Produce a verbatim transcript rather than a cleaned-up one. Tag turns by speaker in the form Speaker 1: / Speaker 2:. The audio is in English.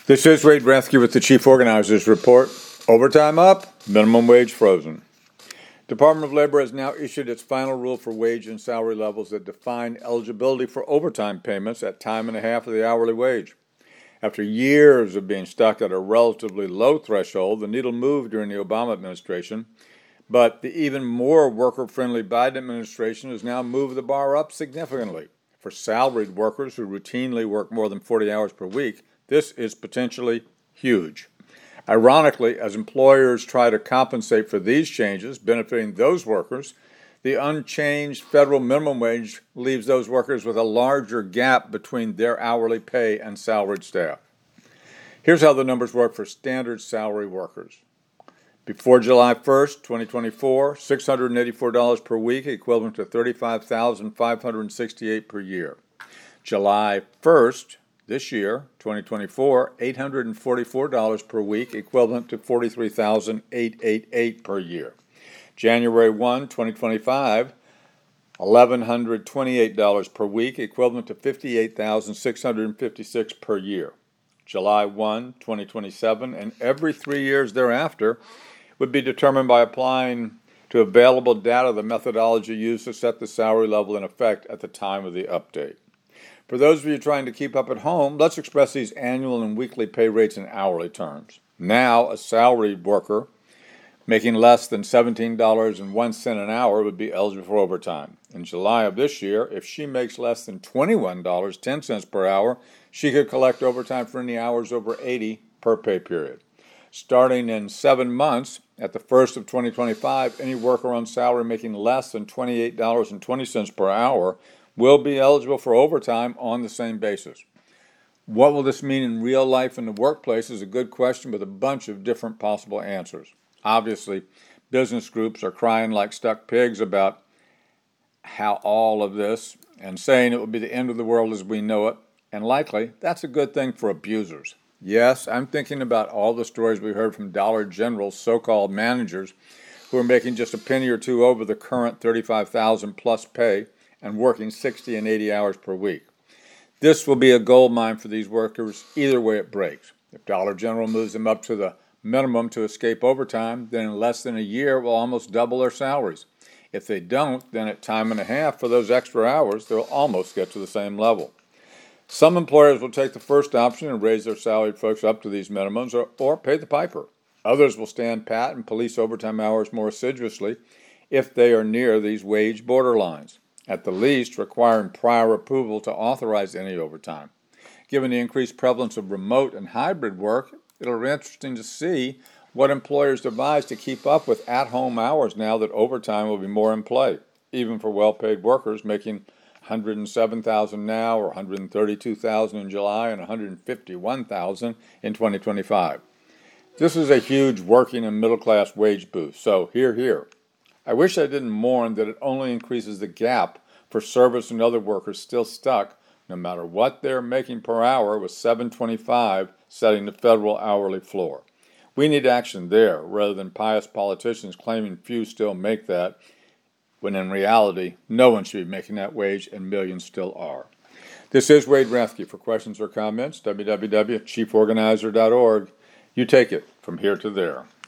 Speaker 1: This is Wade Rescue with the Chief Organizers Report. Overtime up, minimum wage frozen. Department of Labor has now issued its final rule for wage and salary levels that define eligibility for overtime payments at time and a half of the hourly wage. After years of being stuck at a relatively low threshold, the needle moved during the Obama administration, but the even more worker-friendly Biden administration has now moved the bar up significantly. For salaried workers who routinely work more than forty hours per week, this is potentially huge. Ironically, as employers try to compensate for these changes benefiting those workers, the unchanged federal minimum wage leaves those workers with a larger gap between their hourly pay and salaried staff. Here's how the numbers work for standard salary workers. Before July first, twenty twenty-four, six hundred eighty-four dollars per week, equivalent to thirty-five thousand five hundred sixty-eight dollars per year. July first, this year, twenty twenty-four, eight hundred forty-four dollars per week, equivalent to forty-three thousand eight hundred eighty-eight dollars per year. January first, twenty twenty-five, one thousand one hundred twenty-eight dollars per week, equivalent to fifty-eight thousand six hundred fifty-six dollars per year. July first, twenty twenty-seven, and every three years thereafter would be determined by applying to available data the methodology used to set the salary level in effect at the time of the update. For those of you trying to keep up at home, let's express these annual and weekly pay rates in hourly terms. Now, a salaried worker making less than seventeen dollars and one cent an hour would be eligible for overtime. In July of this year, if she makes less than twenty-one dollars and ten cents per hour, she could collect overtime for any hours over eighty per pay period. Starting in seven months, at the first of twenty twenty-five, any worker on salary making less than twenty-eight dollars and twenty cents per hour will be eligible for overtime on the same basis. What will this mean in real life in the workplace is a good question with a bunch of different possible answers. Obviously, business groups are crying like stuck pigs about how all of this and saying it will be the end of the world as we know it, and likely that's a good thing for abusers. Yes, I'm thinking about all the stories we heard from Dollar General's so-called managers who are making just a penny or two over the current thirty-five thousand dollars plus pay and working sixty and eighty hours per week. This will be a gold mine for these workers either way it breaks. If Dollar General moves them up to the minimum to escape overtime, then in less than a year will almost double their salaries. If they don't, then at time and a half for those extra hours, they'll almost get to the same level. Some employers will take the first option and raise their salaried folks up to these minimums or, or pay the piper. Others will stand pat and police overtime hours more assiduously if they are near these wage borderlines, at the least requiring prior approval to authorize any overtime. Given the increased prevalence of remote and hybrid work, it'll be interesting to see what employers devise to keep up with at-home hours now that overtime will be more in play, even for well-paid workers making one hundred seven thousand dollars now or one hundred thirty-two thousand dollars in July and one hundred fifty-one thousand dollars in twenty twenty-five. This is a huge working and middle-class wage boost, so hear, hear. I wish I didn't mourn that it only increases the gap for service and other workers still stuck, no matter what they're making per hour, with seven twenty-five setting the federal hourly floor. We need action there, rather than pious politicians claiming few still make that, when in reality, no one should be making that wage, and millions still are. This is Wade Rescue. For questions or comments, w w w dot chief organizer dot org. You take it from here to there.